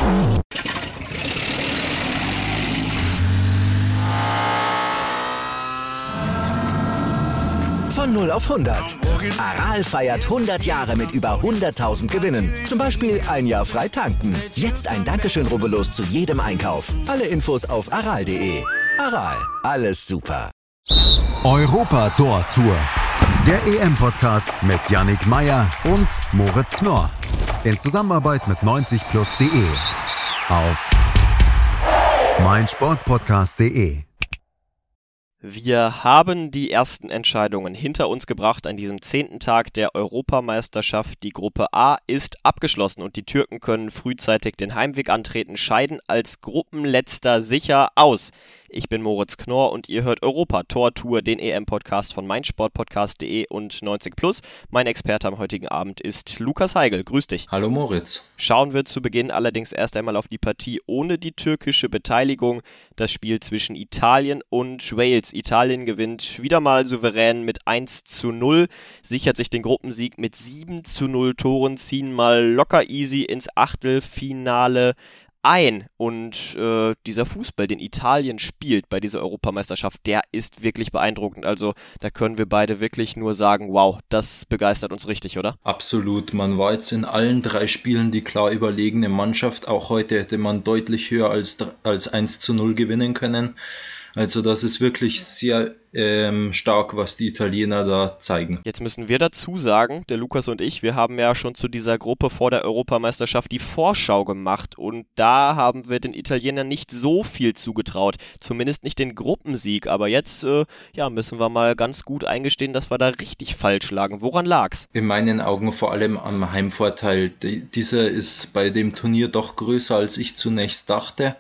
Von 0 auf 100. Aral feiert 100 Jahre mit über 100.000 Gewinnen. Zum Beispiel ein Jahr frei tanken. Jetzt ein Dankeschön, rubbellos zu jedem Einkauf. Alle Infos auf aral.de. Aral, alles super. Europa-Tor-Tour. Der EM-Podcast mit Yannick Meyer und Moritz Knorr. In Zusammenarbeit mit 90plus.de. Auf meinsportpodcast.de. Wir haben die ersten Entscheidungen hinter uns gebracht an diesem 10. Tag der Europameisterschaft. Die Gruppe A ist abgeschlossen und die Türken können frühzeitig den Heimweg antreten, scheiden als Gruppenletzter sicher aus. Ich bin Moritz Knorr und ihr hört Europa-Tor-Tour, den EM-Podcast von meinsportpodcast.de und 90plus. Mein Experte am heutigen Abend ist Lukas Heigl. Grüß dich. Hallo Moritz. Schauen wir zu Beginn allerdings erst einmal auf die Partie ohne die türkische Beteiligung. Das Spiel zwischen Italien und Wales. Italien gewinnt wieder mal souverän mit 1:0, sichert sich den Gruppensieg mit 7:0 Toren, ziehen mal locker easy ins Achtelfinale ein. Und dieser Fußball, den Italien spielt bei dieser Europameisterschaft, der ist wirklich beeindruckend. Also da können wir beide wirklich nur sagen, wow, das begeistert uns richtig, oder? Absolut. Man war jetzt in allen 3 Spielen die klar überlegene Mannschaft. Auch heute hätte man deutlich höher als 1:0 gewinnen können. Also das ist wirklich sehr stark, was die Italiener da zeigen. Jetzt müssen wir dazu sagen, der Lukas und ich, wir haben ja schon zu dieser Gruppe vor der Europameisterschaft die Vorschau gemacht und da haben wir den Italienern nicht so viel zugetraut, zumindest nicht den Gruppensieg, aber jetzt müssen wir mal ganz gut eingestehen, dass wir da richtig falsch lagen. Woran lag's? In meinen Augen vor allem am Heimvorteil. Dieser ist bei dem Turnier doch größer, als ich zunächst dachte.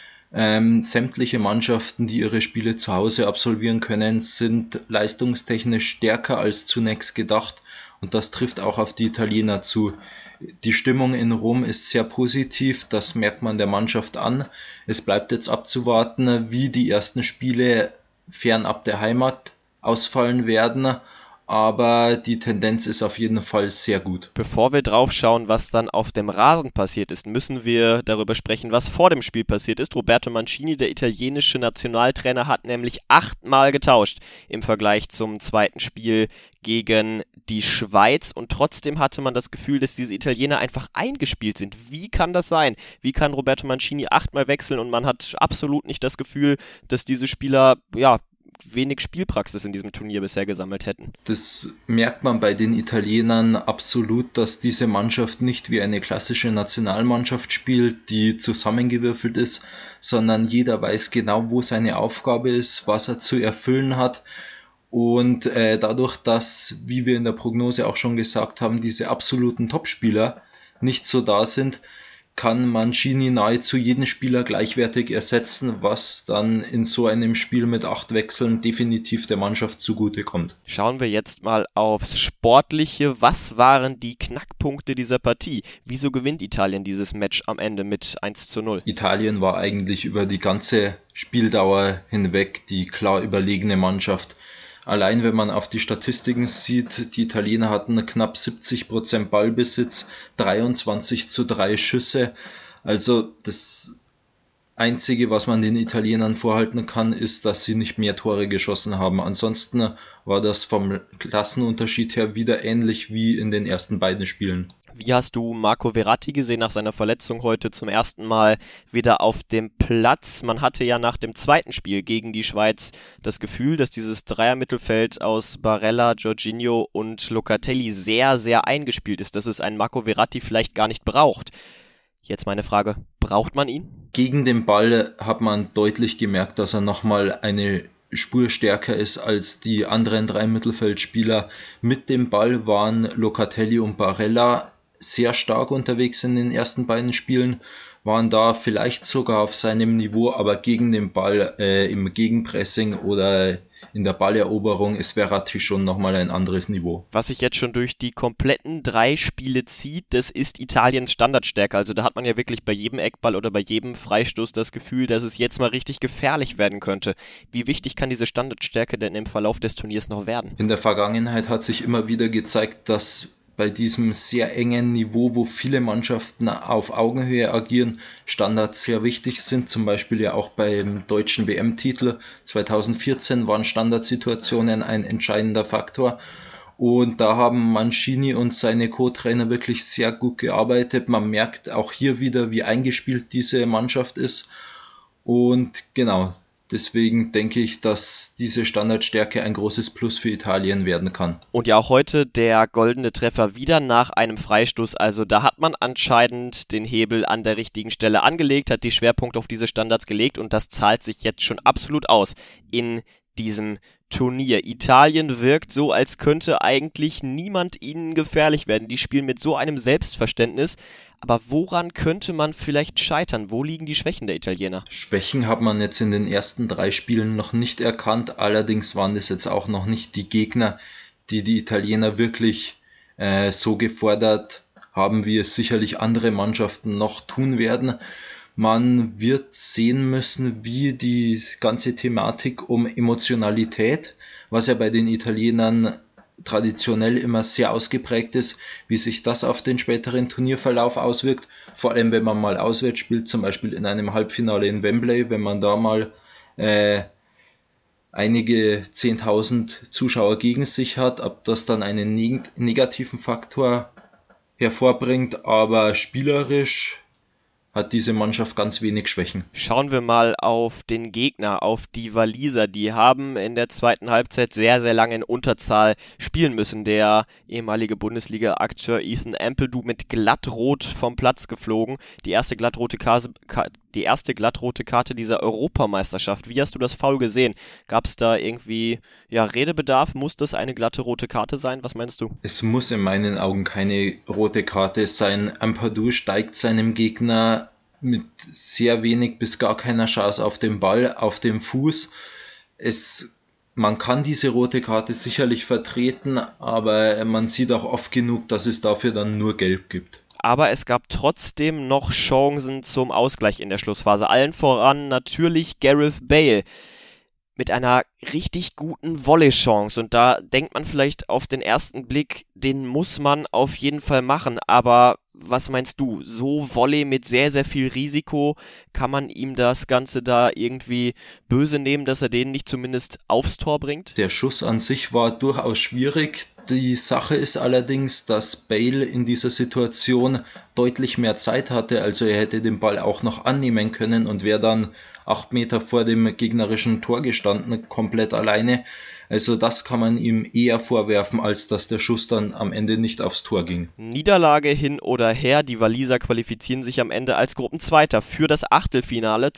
Sämtliche Mannschaften, die ihre Spiele zu Hause absolvieren können, sind leistungstechnisch stärker als zunächst gedacht und das trifft auch auf die Italiener zu. Die Stimmung in Rom ist sehr positiv, das merkt man der Mannschaft an. Es bleibt jetzt abzuwarten, wie die ersten Spiele fernab der Heimat ausfallen werden. Aber die Tendenz ist auf jeden Fall sehr gut. Bevor wir drauf schauen, was dann auf dem Rasen passiert ist, müssen wir darüber sprechen, was vor dem Spiel passiert ist. Roberto Mancini, der italienische Nationaltrainer, hat nämlich 8-mal getauscht im Vergleich zum zweiten Spiel gegen die Schweiz und trotzdem hatte man das Gefühl, dass diese Italiener einfach eingespielt sind. Wie kann das sein? Wie kann Roberto Mancini 8-mal wechseln und man hat absolut nicht das Gefühl, dass diese Spieler, wenig Spielpraxis in diesem Turnier bisher gesammelt hätten. Das merkt man bei den Italienern absolut, dass diese Mannschaft nicht wie eine klassische Nationalmannschaft spielt, die zusammengewürfelt ist, sondern jeder weiß genau, wo seine Aufgabe ist, was er zu erfüllen hat. Und dadurch, dass, wie wir in der Prognose auch schon gesagt haben, diese absoluten Topspieler nicht so da sind, kann Mancini nahezu jeden Spieler gleichwertig ersetzen, was dann in so einem Spiel mit 8 Wechseln definitiv der Mannschaft zugutekommt. Schauen wir jetzt mal aufs Sportliche. Was waren die Knackpunkte dieser Partie? Wieso gewinnt Italien dieses Match am Ende mit 1:0? Italien war eigentlich über die ganze Spieldauer hinweg die klar überlegene Mannschaft. Allein wenn man auf die Statistiken sieht, die Italiener hatten knapp 70% Ballbesitz, 23:3 Schüsse. Also das Einzige, was man den Italienern vorhalten kann, ist, dass sie nicht mehr Tore geschossen haben. Ansonsten war das vom Klassenunterschied her wieder ähnlich wie in den ersten beiden Spielen. Wie hast du Marco Verratti gesehen nach seiner Verletzung heute zum ersten Mal wieder auf dem Platz? Man hatte ja nach dem zweiten Spiel gegen die Schweiz das Gefühl, dass dieses Dreiermittelfeld aus Barella, Jorginho und Locatelli sehr, sehr eingespielt ist, dass es einen Marco Verratti vielleicht gar nicht braucht. Jetzt meine Frage, braucht man ihn? Gegen den Ball hat man deutlich gemerkt, dass er nochmal eine Spur stärker ist als die anderen 3 Mittelfeldspieler. Mit dem Ball waren Locatelli und Barella sehr stark unterwegs in den ersten beiden Spielen, waren da vielleicht sogar auf seinem Niveau, aber gegen den Ball im Gegenpressing oder in der Balleroberung ist Verratti schon nochmal ein anderes Niveau. Was sich jetzt schon durch die kompletten 3 Spiele zieht, das ist Italiens Standardstärke. Also da hat man ja wirklich bei jedem Eckball oder bei jedem Freistoß das Gefühl, dass es jetzt mal richtig gefährlich werden könnte. Wie wichtig kann diese Standardstärke denn im Verlauf des Turniers noch werden? In der Vergangenheit hat sich immer wieder gezeigt, dass bei diesem sehr engen Niveau, wo viele Mannschaften auf Augenhöhe agieren, Standards sehr wichtig sind. Zum Beispiel ja auch beim deutschen WM-Titel 2014 waren Standardsituationen ein entscheidender Faktor. Und da haben Mancini und seine Co-Trainer wirklich sehr gut gearbeitet. Man merkt auch hier wieder, wie eingespielt diese Mannschaft ist. Und genau, deswegen denke ich, dass diese Standardstärke ein großes Plus für Italien werden kann. Und ja auch heute der goldene Treffer wieder nach einem Freistoß. Also da hat man anscheinend den Hebel an der richtigen Stelle angelegt, hat die Schwerpunkte auf diese Standards gelegt und das zahlt sich jetzt schon absolut aus in diesem Turnier. Italien wirkt so, als könnte eigentlich niemand ihnen gefährlich werden. Die spielen mit so einem Selbstverständnis. Aber woran könnte man vielleicht scheitern? Wo liegen die Schwächen der Italiener? Schwächen hat man jetzt in den ersten 3 Spielen noch nicht erkannt. Allerdings waren das jetzt auch noch nicht die Gegner, die Italiener wirklich so gefordert haben, wie es sicherlich andere Mannschaften noch tun werden. Man wird sehen müssen, wie die ganze Thematik um Emotionalität, was ja bei den Italienern traditionell immer sehr ausgeprägt ist, wie sich das auf den späteren Turnierverlauf auswirkt. Vor allem, wenn man mal auswärts spielt, zum Beispiel in einem Halbfinale in Wembley, wenn man da mal einige 10.000 Zuschauer gegen sich hat, ob das dann einen negativen Faktor hervorbringt, aber spielerisch hat diese Mannschaft ganz wenig Schwächen. Schauen wir mal auf den Gegner, auf die Waliser. Die haben in der zweiten Halbzeit sehr, sehr lange in Unterzahl spielen müssen. Der ehemalige Bundesliga-Akteur Ethan Ampadu mit glattrot vom Platz geflogen. Die erste glattrote Karte dieser Europameisterschaft. Wie hast du das Foul gesehen? Gab es da irgendwie Redebedarf? Muss das eine glatte rote Karte sein? Was meinst du? Es muss in meinen Augen keine rote Karte sein. Ampadu steigt seinem Gegner mit sehr wenig bis gar keiner Chance auf den Ball, auf dem Fuß. Man kann diese rote Karte sicherlich vertreten, aber man sieht auch oft genug, dass es dafür dann nur Gelb gibt. Aber es gab trotzdem noch Chancen zum Ausgleich in der Schlussphase. Allen voran natürlich Gareth Bale mit einer richtig guten Volley-Chance. Und da denkt man vielleicht auf den ersten Blick, den muss man auf jeden Fall machen. Aber was meinst du? So Volley mit sehr, sehr viel Risiko, kann man ihm das Ganze da irgendwie böse nehmen, dass er den nicht zumindest aufs Tor bringt? Der Schuss an sich war durchaus schwierig. Die Sache ist allerdings, dass Bale in dieser Situation deutlich mehr Zeit hatte. Also er hätte den Ball auch noch annehmen können und wäre dann 8 Meter vor dem gegnerischen Tor gestanden, komplett alleine. Also das kann man ihm eher vorwerfen, als dass der Schuss dann am Ende nicht aufs Tor ging. Niederlage hin oder her, die Waliser qualifizieren sich am Ende als Gruppenzweiter für das Achtelfinale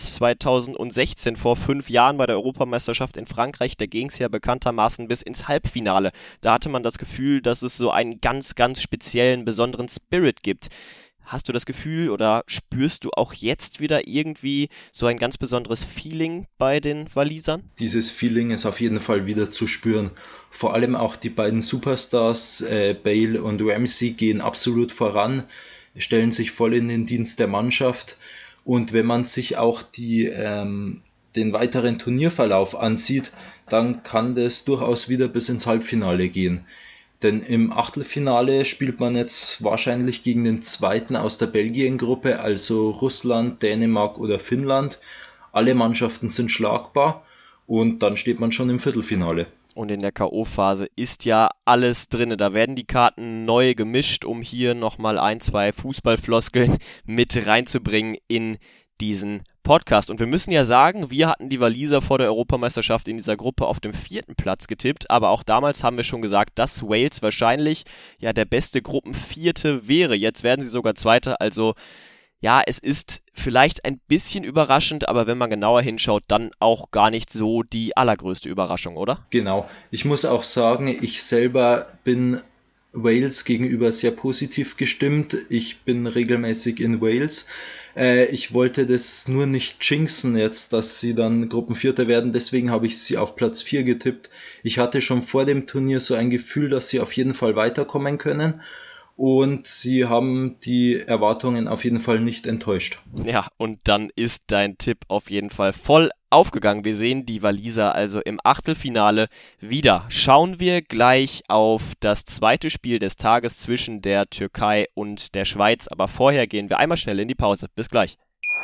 2016 vor 5 Jahren bei der Europameisterschaft in Frankreich. Da ging es ja bekanntermaßen bis ins Halbfinale. Da hatte man das Gefühl, dass es so einen ganz, ganz speziellen, besonderen Spirit gibt. Hast du das Gefühl oder spürst du auch jetzt wieder irgendwie so ein ganz besonderes Feeling bei den Walisern? Dieses Feeling ist auf jeden Fall wieder zu spüren. Vor allem auch die beiden Superstars, Bale und Ramsey, gehen absolut voran, stellen sich voll in den Dienst der Mannschaft. Und wenn man sich auch den weiteren Turnierverlauf ansieht, dann kann das durchaus wieder bis ins Halbfinale gehen. Denn im Achtelfinale spielt man jetzt wahrscheinlich gegen den zweiten aus der Belgien-Gruppe, also Russland, Dänemark oder Finnland. Alle Mannschaften sind schlagbar und dann steht man schon im Viertelfinale. Und in der K.O.-Phase ist ja alles drin. Da werden die Karten neu gemischt, um hier nochmal 1, 2 Fußballfloskeln mit reinzubringen in diesen Podcast. Und wir müssen ja sagen, wir hatten die Waliser vor der Europameisterschaft in dieser Gruppe auf dem 4. Platz getippt, aber auch damals haben wir schon gesagt, dass Wales wahrscheinlich ja der beste Gruppenvierte wäre. Jetzt werden sie sogar Zweiter, also ja, es ist vielleicht ein bisschen überraschend, aber wenn man genauer hinschaut, dann auch gar nicht so die allergrößte Überraschung, oder? Genau. Ich muss auch sagen, ich selber bin Wales gegenüber sehr positiv gestimmt. Ich bin regelmäßig in Wales. Ich wollte das nur nicht jinxen jetzt, dass sie dann Gruppenvierter werden. Deswegen habe ich sie auf Platz 4 getippt. Ich hatte schon vor dem Turnier so ein Gefühl, dass sie auf jeden Fall weiterkommen können. und sie haben die Erwartungen auf jeden Fall nicht enttäuscht. Ja, und dann ist dein Tipp auf jeden Fall voll aufgegangen. Wir sehen die Waliser also im Achtelfinale wieder. Schauen wir gleich auf das zweite Spiel des Tages zwischen der Türkei und der Schweiz. Aber vorher gehen wir einmal schnell in die Pause. Bis gleich.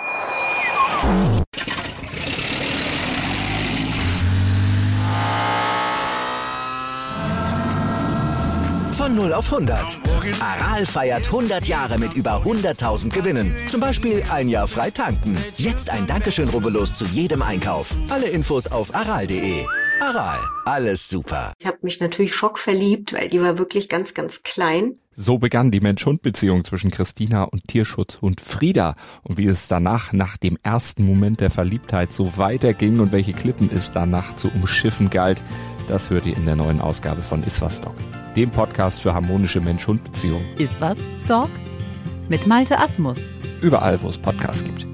Von 0 auf 100. Aral feiert 100 Jahre mit über 100.000 Gewinnen. Zum Beispiel ein Jahr frei tanken. Jetzt ein Dankeschön, rubbellos zu jedem Einkauf. Alle Infos auf aral.de. Aral, alles super. Ich habe mich natürlich schockverliebt, weil die war wirklich ganz, ganz klein. So begann die Mensch-Hund-Beziehung zwischen Christina und Tierschutzhund Frieda. Und wie es danach, nach dem ersten Moment der Verliebtheit, so weiterging und welche Klippen es danach zu umschiffen galt, das hört ihr in der neuen Ausgabe von Iswas Dog, dem Podcast für harmonische Mensch-Hund-Beziehungen. Iswas Dog mit Malte Asmus. Überall, wo es Podcasts gibt.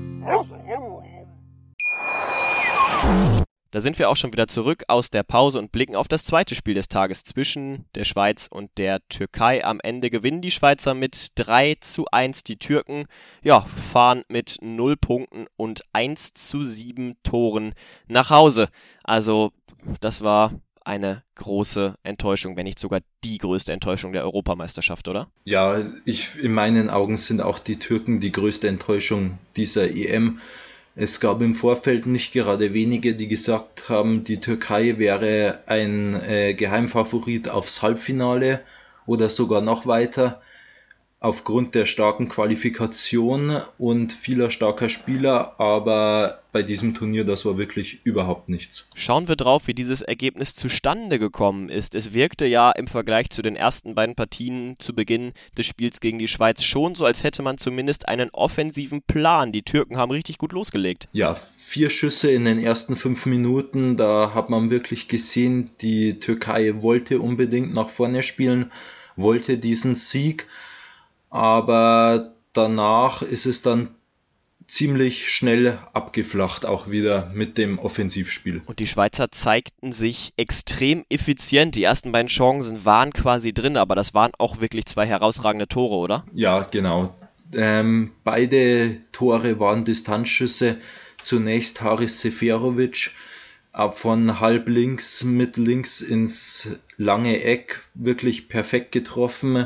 Da sind wir auch schon wieder zurück aus der Pause und blicken auf das zweite Spiel des Tages zwischen der Schweiz und der Türkei. Am Ende gewinnen die Schweizer mit 3:1. Die Türken fahren mit 0 Punkten und 1:7 Toren nach Hause. Also das war eine große Enttäuschung, wenn nicht sogar die größte Enttäuschung der Europameisterschaft, oder? Ja, in meinen Augen sind auch die Türken die größte Enttäuschung dieser EM. Es gab im Vorfeld nicht gerade wenige, die gesagt haben, die Türkei wäre ein Geheimfavorit aufs Halbfinale oder sogar noch weiter. Aufgrund der starken Qualifikation und vieler starker Spieler, aber bei diesem Turnier, das war wirklich überhaupt nichts. Schauen wir drauf, wie dieses Ergebnis zustande gekommen ist. Es wirkte ja im Vergleich zu den ersten beiden Partien zu Beginn des Spiels gegen die Schweiz schon so, als hätte man zumindest einen offensiven Plan. Die Türken haben richtig gut losgelegt. Ja, 4 Schüsse in den ersten 5 Minuten, da hat man wirklich gesehen, die Türkei wollte unbedingt nach vorne spielen, wollte diesen Sieg. Aber danach ist es dann ziemlich schnell abgeflacht, auch wieder mit dem Offensivspiel. Und die Schweizer zeigten sich extrem effizient. Die ersten beiden Chancen waren quasi drin, aber das waren auch wirklich 2 herausragende Tore, oder? Ja, genau. Beide Tore waren Distanzschüsse. Zunächst Haris Seferovic von halb links mit links ins lange Eck, wirklich perfekt getroffen.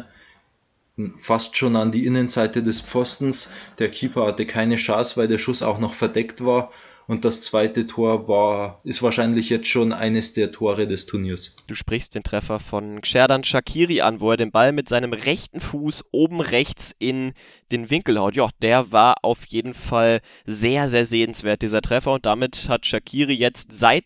Fast schon an die Innenseite des Pfostens. Der Keeper hatte keine Chance, weil der Schuss auch noch verdeckt war. Und das zweite Tor ist wahrscheinlich jetzt schon eines der Tore des Turniers. Du sprichst den Treffer von Xherdan Shaqiri an, wo er den Ball mit seinem rechten Fuß oben rechts in den Winkel haut. Ja, der war auf jeden Fall sehr, sehr sehenswert, dieser Treffer. Und damit hat Shaqiri jetzt seit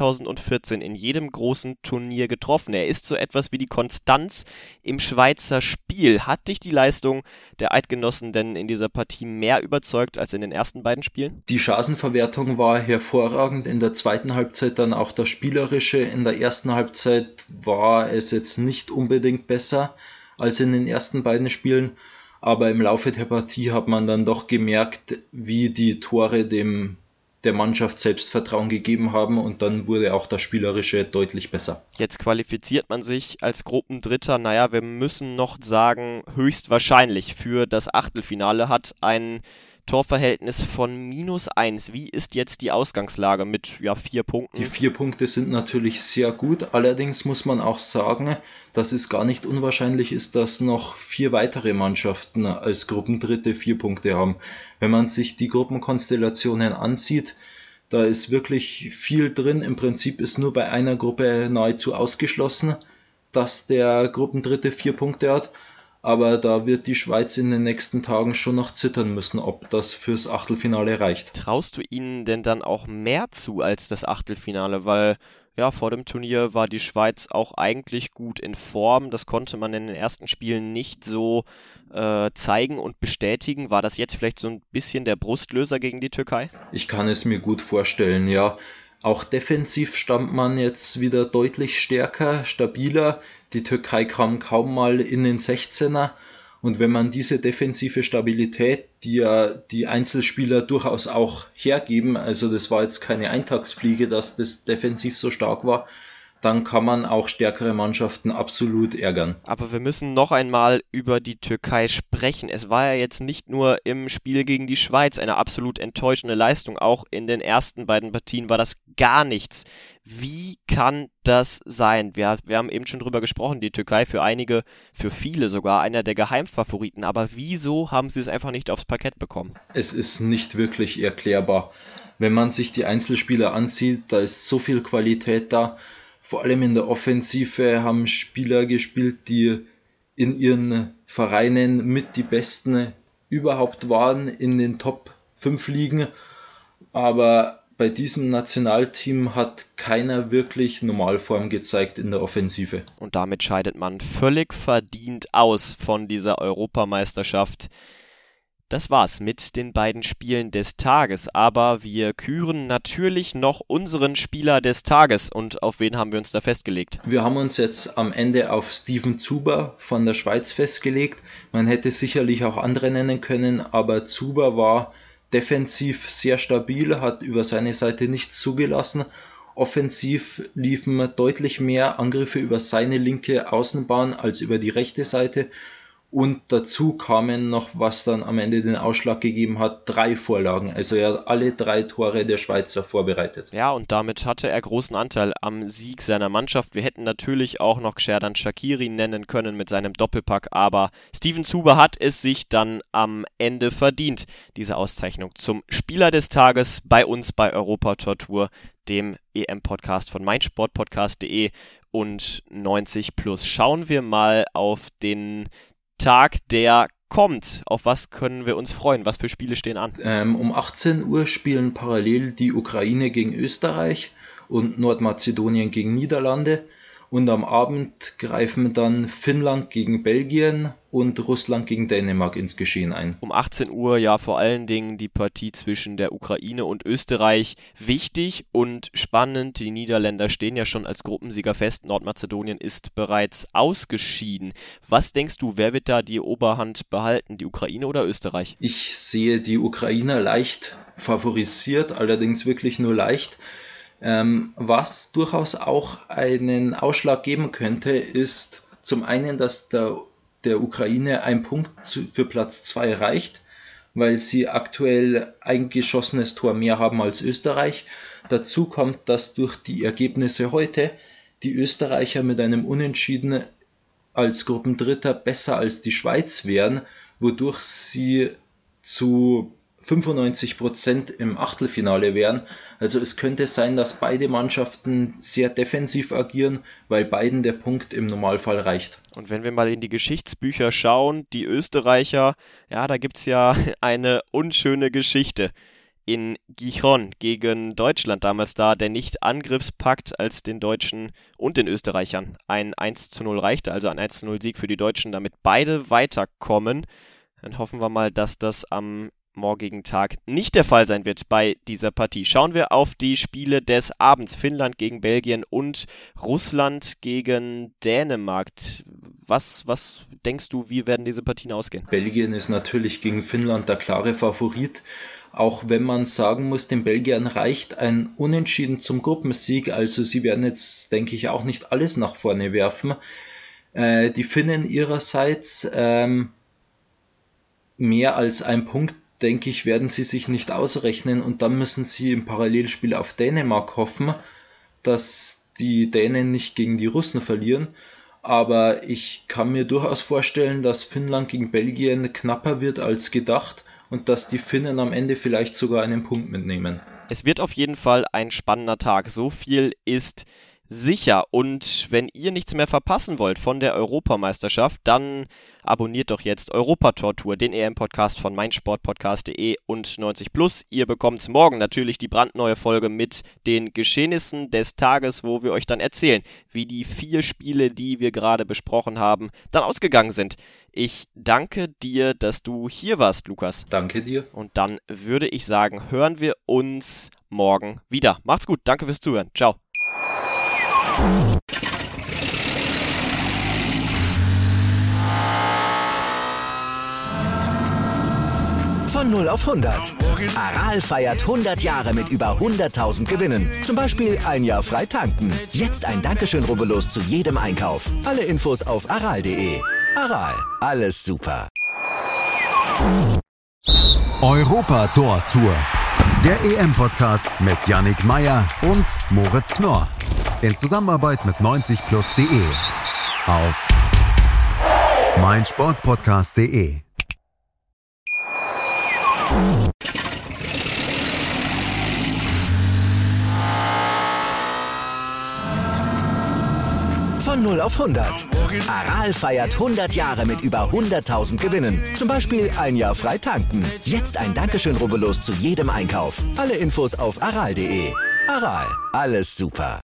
2014 in jedem großen Turnier getroffen. Er ist so etwas wie die Konstanz im Schweizer Spiel. Hat dich die Leistung der Eidgenossen denn in dieser Partie mehr überzeugt als in den ersten beiden Spielen? Die Chancenverwertung war hervorragend, in der zweiten Halbzeit dann auch das Spielerische. In der ersten Halbzeit war es jetzt nicht unbedingt besser als in den ersten beiden Spielen, aber im Laufe der Partie hat man dann doch gemerkt, wie die Tore der Mannschaft Selbstvertrauen gegeben haben und dann wurde auch das Spielerische deutlich besser. Jetzt qualifiziert man sich als Gruppendritter, wir müssen noch sagen, höchstwahrscheinlich für das Achtelfinale, hat ein Torverhältnis von -1. Wie ist jetzt die Ausgangslage mit 4 Punkten? Die 4 Punkte sind natürlich sehr gut. Allerdings muss man auch sagen, dass es gar nicht unwahrscheinlich ist, dass noch 4 weitere Mannschaften als Gruppendritte 4 Punkte haben. Wenn man sich die Gruppenkonstellationen ansieht, da ist wirklich viel drin. Im Prinzip ist nur bei einer Gruppe nahezu ausgeschlossen, dass der Gruppendritte 4 Punkte hat. Aber da wird die Schweiz in den nächsten Tagen schon noch zittern müssen, ob das fürs Achtelfinale reicht. Traust du ihnen denn dann auch mehr zu als das Achtelfinale? Weil vor dem Turnier war die Schweiz auch eigentlich gut in Form. Das konnte man in den ersten Spielen nicht so zeigen und bestätigen. War das jetzt vielleicht so ein bisschen der Brustlöser gegen die Türkei? Ich kann es mir gut vorstellen, ja. Auch defensiv stand man jetzt wieder deutlich stärker, stabiler. Die Türkei kam kaum mal in den 16er. Und wenn man diese defensive Stabilität, die ja die Einzelspieler durchaus auch hergeben, also das war jetzt keine Eintagsfliege, dass das defensiv so stark war, dann kann man auch stärkere Mannschaften absolut ärgern. Aber wir müssen noch einmal über die Türkei sprechen. Es war ja jetzt nicht nur im Spiel gegen die Schweiz eine absolut enttäuschende Leistung. Auch in den ersten beiden Partien war das gar nichts. Wie kann das sein? Wir haben eben schon drüber gesprochen, die Türkei für einige, für viele sogar einer der Geheimfavoriten. Aber wieso haben sie es einfach nicht aufs Parkett bekommen? Es ist nicht wirklich erklärbar. Wenn man sich die Einzelspieler ansieht, da ist so viel Qualität da. Vor allem in der Offensive haben Spieler gespielt, die in ihren Vereinen mit die Besten überhaupt waren, in den Top 5 Ligen. Aber bei diesem Nationalteam hat keiner wirklich Normalform gezeigt in der Offensive. Und damit scheidet man völlig verdient aus von dieser Europameisterschaft. Das war's mit den beiden Spielen des Tages, aber wir küren natürlich noch unseren Spieler des Tages. Und auf wen haben wir uns da festgelegt? Wir haben uns jetzt am Ende auf Steven Zuber von der Schweiz festgelegt. Man hätte sicherlich auch andere nennen können, aber Zuber war defensiv sehr stabil, hat über seine Seite nichts zugelassen. Offensiv liefen deutlich mehr Angriffe über seine linke Außenbahn als über die rechte Seite. Und dazu kamen noch, was dann am Ende den Ausschlag gegeben hat, 3 Vorlagen. Also er hat alle 3 Tore der Schweizer vorbereitet. Ja, und damit hatte er großen Anteil am Sieg seiner Mannschaft. Wir hätten natürlich auch noch Xherdan Shaqiri nennen können mit seinem Doppelpack, aber Steven Zuber hat es sich dann am Ende verdient, diese Auszeichnung zum Spieler des Tages bei uns bei Europa Tortur, dem EM-Podcast von meinsportpodcast.de und 90+. Schauen wir mal auf den Tag, der kommt. Auf was können wir uns freuen? Was für Spiele stehen an? Um 18 Uhr spielen parallel die Ukraine gegen Österreich und Nordmazedonien gegen Niederlande. Und am Abend greifen dann Finnland gegen Belgien und Russland gegen Dänemark ins Geschehen ein. Um 18 Uhr ja vor allen Dingen die Partie zwischen der Ukraine und Österreich. Wichtig und spannend, die Niederländer stehen ja schon als Gruppensieger fest. Nordmazedonien ist bereits ausgeschieden. Was denkst du, wer wird da die Oberhand behalten, die Ukraine oder Österreich? Ich sehe die Ukrainer leicht favorisiert, allerdings wirklich nur leicht. Was durchaus auch einen Ausschlag geben könnte, ist zum einen, dass der Ukraine ein Punkt für Platz 2 reicht, weil sie aktuell ein geschossenes Tor mehr haben als Österreich. Dazu kommt, dass durch die Ergebnisse heute die Österreicher mit einem Unentschieden als Gruppendritter besser als die Schweiz wären, wodurch sie zu 95% im Achtelfinale wären. Also es könnte sein, dass beide Mannschaften sehr defensiv agieren, weil beiden der Punkt im Normalfall reicht. Und wenn wir mal in die Geschichtsbücher schauen, die Österreicher, ja, da gibt's ja eine unschöne Geschichte. In Gijon gegen Deutschland damals da der Nicht-Angriffspakt, als den Deutschen und den Österreichern ein 1:0 reichte, also ein 1:0 Sieg für die Deutschen, damit beide weiterkommen. Dann hoffen wir mal, dass das am morgigen Tag nicht der Fall sein wird bei dieser Partie. Schauen wir auf die Spiele des Abends. Finnland gegen Belgien und Russland gegen Dänemark. Was denkst du, wie werden diese Partien ausgehen? Belgien ist natürlich gegen Finnland der klare Favorit. Auch wenn man sagen muss, den Belgiern reicht ein Unentschieden zum Gruppensieg. Also sie werden jetzt, denke ich, auch nicht alles nach vorne werfen. Die Finnen ihrerseits mehr als ein Punkt, denke ich, werden sie sich nicht ausrechnen und dann müssen sie im Parallelspiel auf Dänemark hoffen, dass die Dänen nicht gegen die Russen verlieren. Aber ich kann mir durchaus vorstellen, dass Finnland gegen Belgien knapper wird als gedacht und dass die Finnen am Ende vielleicht sogar einen Punkt mitnehmen. Es wird auf jeden Fall ein spannender Tag. So viel ist sicher. Und wenn ihr nichts mehr verpassen wollt von der Europameisterschaft, dann abonniert doch jetzt Europa Tortur, den EM-Podcast von meinsportpodcast.de und 90+. Ihr bekommt morgen natürlich die brandneue Folge mit den Geschehnissen des Tages, wo wir euch dann erzählen, wie die 4 Spiele, die wir gerade besprochen haben, dann ausgegangen sind. Ich danke dir, dass du hier warst, Lukas. Danke dir. Und dann würde ich sagen, hören wir uns morgen wieder. Macht's gut, danke fürs Zuhören. Ciao. Von Von 0 auf 100. Aral feiert 100 Jahre mit über 100.000 Gewinnen. Zum Beispiel ein Jahr frei tanken. Jetzt ein Dankeschön, rubbellos zu jedem Einkauf. Alle Infos auf aral.de. Aral, alles super. Europa-Tor-Tour. Der EM-Podcast mit Yannick Meyer und Moritz Knorr. In Zusammenarbeit mit 90plus.de. Auf meinsportpodcast.de. Von 0 auf 100. Aral feiert 100 Jahre mit über 100.000 Gewinnen. Zum Beispiel ein Jahr frei tanken. Jetzt ein Dankeschön, rubbellos zu jedem Einkauf. Alle Infos auf aral.de. Aral, alles super.